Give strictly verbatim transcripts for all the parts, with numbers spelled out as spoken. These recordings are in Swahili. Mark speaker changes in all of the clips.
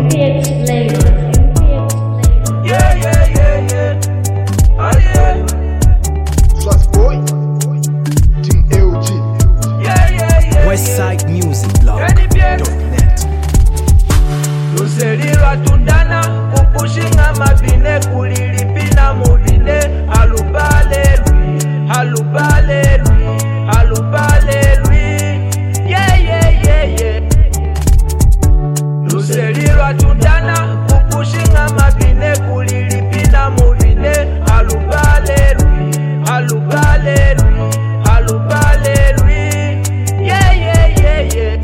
Speaker 1: M P X flavor. M P X flavor.
Speaker 2: Yeah, yeah, yeah, yeah. Oh yeah.
Speaker 3: Swaz boy. Team L G.
Speaker 2: Yeah, yeah, yeah.
Speaker 4: Westside Music Blog
Speaker 2: Ready, bien.
Speaker 4: dot net.
Speaker 2: Luselirwa tundana kupushinga mabine kulilipina muvine alubale lui alubale lui alubale lui yeah yeah yeah yeah. Luselirwa tundana kupushinga mabine kulilipina muvine alubale lui alubale lui alubale lui yeah yeah yeah yeah.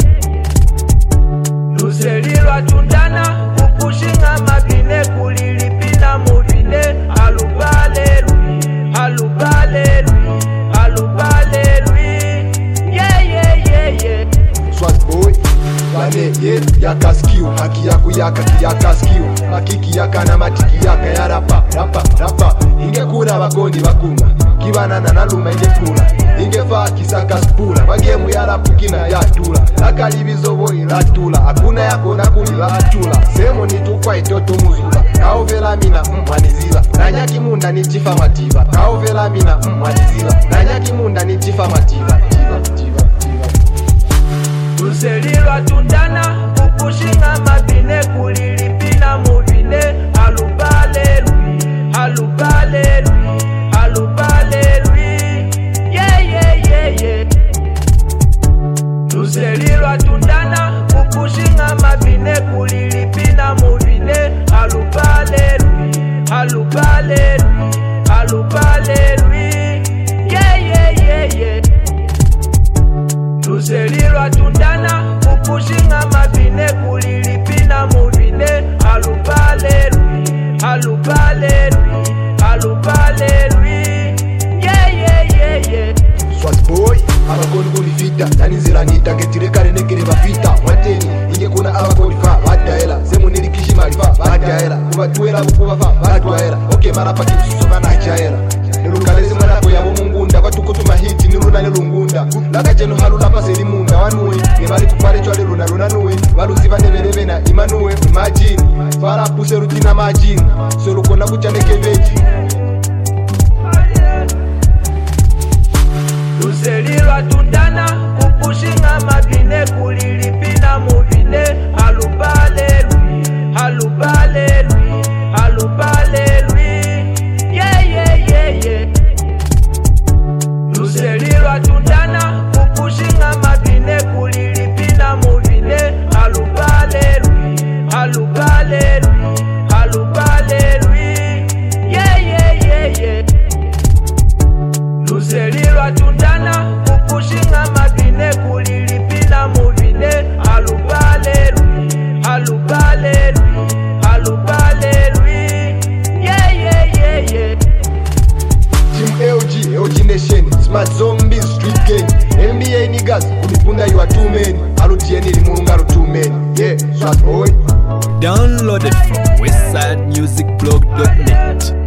Speaker 2: Luselirwa tundana kupushinga mabine kulilipina muvine alubale lui alubale lui alubale lui yeah yeah yeah yeah.
Speaker 3: Swaz boy. Wane ye yaka skill. Haki yaku yaka kiyaka skill. Makiki yaka na matiki yaka ya rapa rapa rapa. Inge kuna bakoni bakuma. Kibanana na luma inge kula. Inge faa kisaka spula. Magemu ya rapu kina ya tula. Lakalibizo boy la tula. Hakuna yako na kuli la atula. Semo ni tukwa itoto muzula. Kaovela mina mwanizila. Nanyaki munda ni tifa mativa. Kaovela mina mwanizila. Nanyaki munda ni tifa mativa. Tiva tiva tiva.
Speaker 2: Luselirwa tundana kupushinga mabine kulilipina muvine alubale lui alubale lui alubale lui yeah yeah yeah yeah. Luselirwa tundana kupushinga mabine kulilipina muvine alubale lui alubale lui alubale lui yeah yeah yeah yeah. Luselirwa tundana kupushinga mabine kulilipina muvine alubale lui alubale lui alubale lui yeah yeah yeah yeah.
Speaker 3: Swaz boy. Abakoni kuli vita. Nani zila nita ngetire kare nekere bafita. Wateni. Inge kuna abakoni fa. Badaela. Semu nilikishi marifa. Badaela. Kubatuela bukuba fa. Badaela. Okay marapa kitusoka na hajaela. Nilukalezi mwanako ya mungunda. Kwa tukutuma hiti niluna nilungunda. Laka jeno halula paseli munda. Wanuwe. Nibali kupare chwale luna luna nuwe. Waluziva nevereve na imanuwe. Imagine. Fara puse rutina majini. Solo kona kuchaneke veji.
Speaker 2: Luselirwa tundana kupushinga mabine kulilipina muvine alubale lui alubale lui alubale lui yeah yeah yeah yeah. Luselirwa tundana kupushinga mabine kulilipina muvine alubale lui alubale lui alubale lui yeah yeah yeah yeah. Luselirwa tundana kupushinga mabine kulilipina muvine alubale lui alubale lui alubale lui yeah yeah yeah yeah.
Speaker 3: Team L G, L G Nation, Smart Zombies, Street Gang, N B A niggas, kulipunda you are too many, alutieni limurungaro too many, yeah, Swaz boy.
Speaker 4: Downloaded from westside music blog dot net.